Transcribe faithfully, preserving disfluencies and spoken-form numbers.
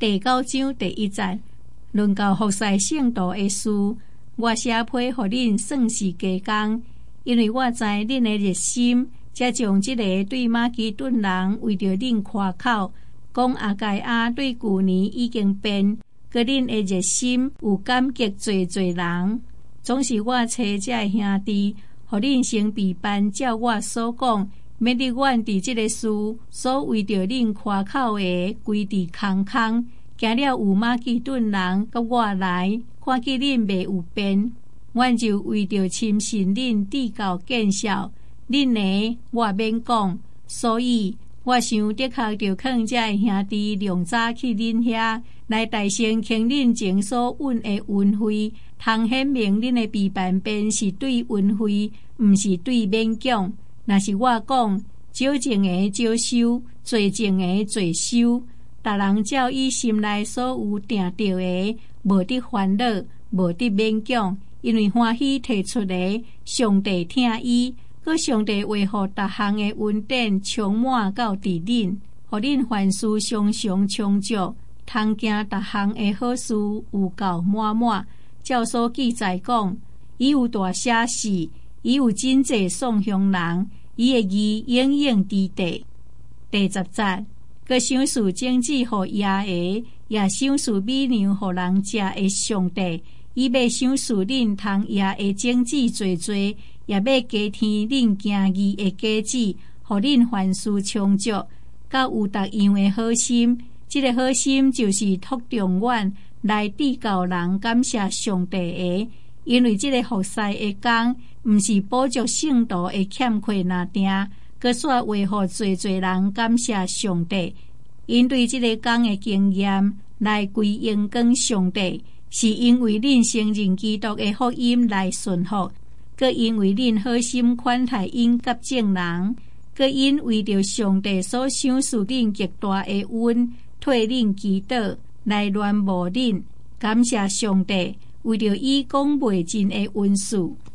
第九章第一节，论到服侍圣徒的事，我写批互恁算是加工，因为我知恁的热心，才将这个对马其顿人为着恁夸口，讲阿盖亚对旧年已经变，佮恁的热心有感激侪侪人。总是我找这兄弟，互恁先备办，照我所讲，免得阮伫这个事所为着恁夸口的规伫空空。行了有马其顿人甲我来，看见恁未有变，阮就为着亲信恁递交见效。恁呢，我免讲，所以我想的确着劝这兄弟量早去恁遐来大声请恁前所允的运费，通显明恁的备办便是对运费，毋是对勉强。若是我讲少情的少收，多情的多收。逐人照伊心内所有定着的，无得烦恼，无得勉强，因为欢喜提出的，上帝听伊，佮上帝维护逐项的恩典充满到伫恁，互恁凡事常常充足，通行逐项的好事有够满满。照所记载讲，伊有大写事，伊有真济送向人，伊的义永永伫地。第十节。佮赏赐种子互野个，也赏赐美粮互人食的上帝，伊要赏赐恁通野的种子侪侪，也要加添恁行义的果子，互恁凡事充足，甲有逐样的好心。这个好心就是托重阮来递交人感谢上帝的，因为这个服侍的工，毋是补足圣徒的欠缺那定。佮煞维护侪侪人感谢上帝，因对这个工的经验来归荣光上帝，是因为恁承认基督的福音来顺服，佮因为恁好心款待因甲正人，佮因为着上帝所赏赐恁极大的恩，退恁祈祷来恋慕恁，感谢上帝为着伊讲袂尽的恩赐。